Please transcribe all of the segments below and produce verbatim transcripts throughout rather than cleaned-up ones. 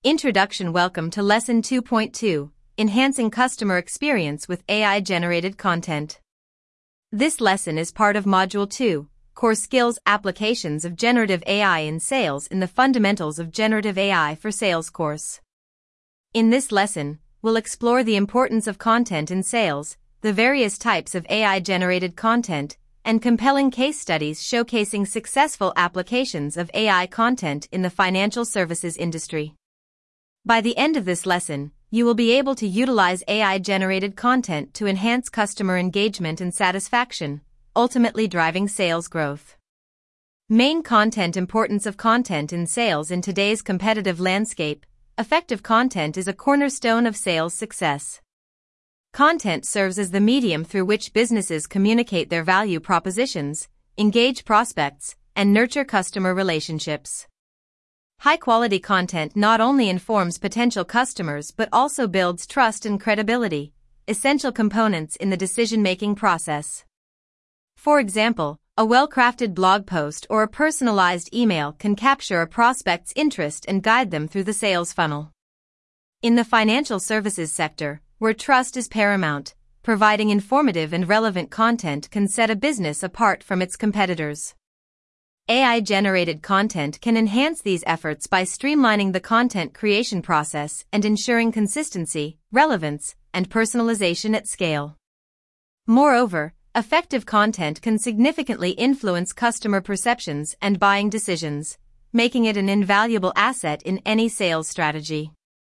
Introduction. Welcome to Lesson two point two, Enhancing Customer Experience with A I-Generated Content. This lesson is part of Module two, Core Skills Applications of Generative A I in Sales in the Fundamentals of Generative A I for Sales course. In this lesson, we'll explore the importance of content in sales, the various types of A I-generated content, and compelling case studies showcasing successful applications of A I content in the financial services industry. By the end of this lesson, you will be able to utilize A I-generated content to enhance customer engagement and satisfaction, ultimately driving sales growth. Main content. Importance of content in sales in today's competitive landscape. Effective content is a cornerstone of sales success. Content serves as the medium through which businesses communicate their value propositions, engage prospects, and nurture customer relationships. High-quality content not only informs potential customers but also builds trust and credibility, essential components in the decision-making process. For example, a well-crafted blog post or a personalized email can capture a prospect's interest and guide them through the sales funnel. In the financial services sector, where trust is paramount, providing informative and relevant content can set a business apart from its competitors. A I-generated content can enhance these efforts by streamlining the content creation process and ensuring consistency, relevance, and personalization at scale. Moreover, effective content can significantly influence customer perceptions and buying decisions, making it an invaluable asset in any sales strategy.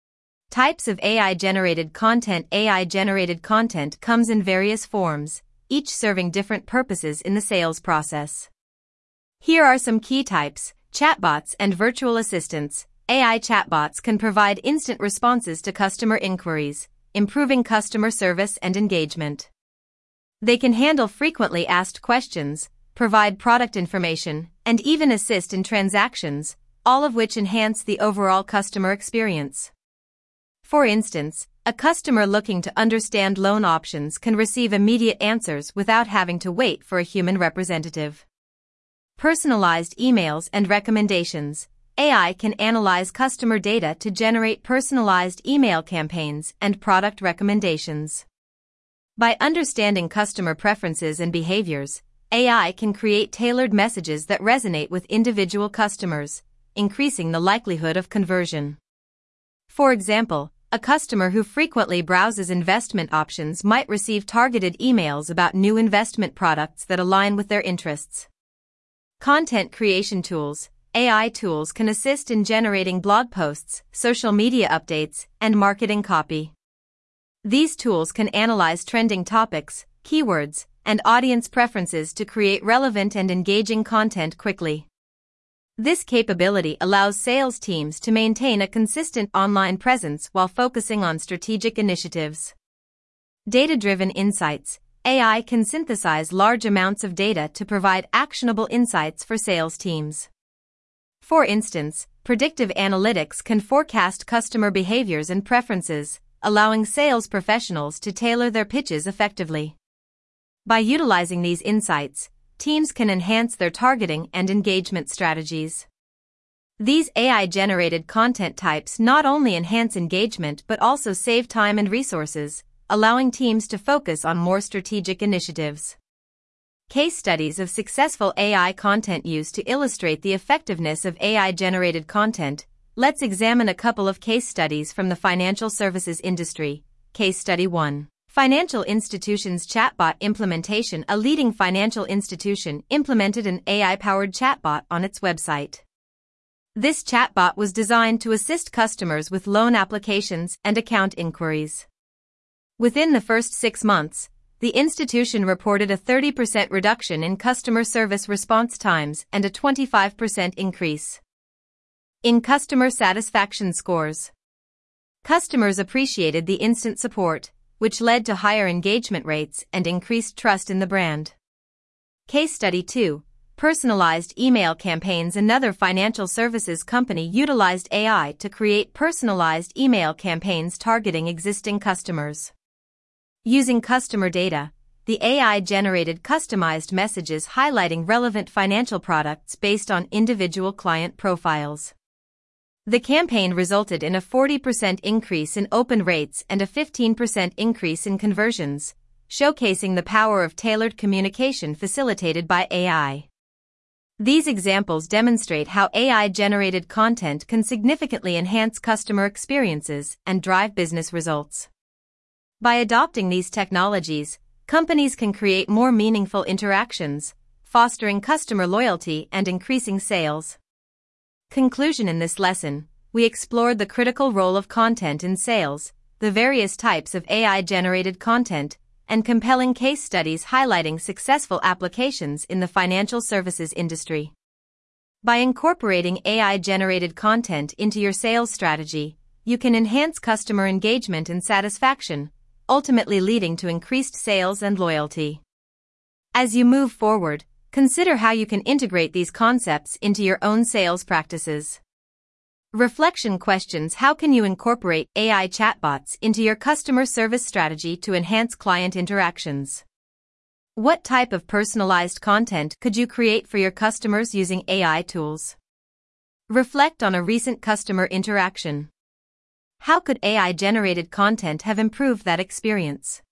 Types of A I-generated content. A I-generated content comes in various forms, each serving different purposes in the sales process. Here are some key types: chatbots and virtual assistants. A I chatbots can provide instant responses to customer inquiries, improving customer service and engagement. They can handle frequently asked questions, provide product information, and even assist in transactions, all of which enhance the overall customer experience. For instance, a customer looking to understand loan options can receive immediate answers without having to wait for a human representative. Personalized emails and recommendations. A I can analyze customer data to generate personalized email campaigns and product recommendations. By understanding customer preferences and behaviors, A I can create tailored messages that resonate with individual customers, increasing the likelihood of conversion. For example, a customer who frequently browses investment options might receive targeted emails about new investment products that align with their interests. Content creation tools. A I tools can assist in generating blog posts, social media updates, and marketing copy. These tools can analyze trending topics, keywords, and audience preferences to create relevant and engaging content quickly. This capability allows sales teams to maintain a consistent online presence while focusing on strategic initiatives. Data-driven insights. A I can synthesize large amounts of data to provide actionable insights for sales teams. For instance, predictive analytics can forecast customer behaviors and preferences, allowing sales professionals to tailor their pitches effectively. By utilizing these insights, teams can enhance their targeting and engagement strategies. These A I-generated content types not only enhance engagement but also save time and resources, allowing teams to focus on more strategic initiatives. Case studies of successful A I content use. To illustrate the effectiveness of A I-generated content, let's examine a couple of case studies from the financial services industry. Case Study one. Financial Institutions Chatbot Implementation. A leading financial institution implemented an A I-powered chatbot on its website. This chatbot was designed to assist customers with loan applications and account inquiries. Within the first six months, the institution reported a thirty percent reduction in customer service response times and a twenty-five percent increase in customer satisfaction scores. Customers appreciated the instant support, which led to higher engagement rates and increased trust in the brand. Case Study two. Personalized email campaigns. Another financial services company utilized A I to create personalized email campaigns targeting existing customers. Using customer data, the A I generated customized messages highlighting relevant financial products based on individual client profiles. The campaign resulted in a forty percent increase in open rates and a fifteen percent increase in conversions, showcasing the power of tailored communication facilitated by A I. These examples demonstrate how A I-generated content can significantly enhance customer experiences and drive business results. By adopting these technologies, companies can create more meaningful interactions, fostering customer loyalty and increasing sales. Conclusion: in this lesson, we explored the critical role of content in sales, the various types of A I-generated content, and compelling case studies highlighting successful applications in the financial services industry. By incorporating A I-generated content into your sales strategy, you can enhance customer engagement and satisfaction, ultimately leading to increased sales and loyalty. As you move forward, consider how you can integrate these concepts into your own sales practices. Reflection questions: how can you incorporate A I chatbots into your customer service strategy to enhance client interactions? What type of personalized content could you create for your customers using A I tools? Reflect on a recent customer interaction. How could A I-generated content have improved that experience?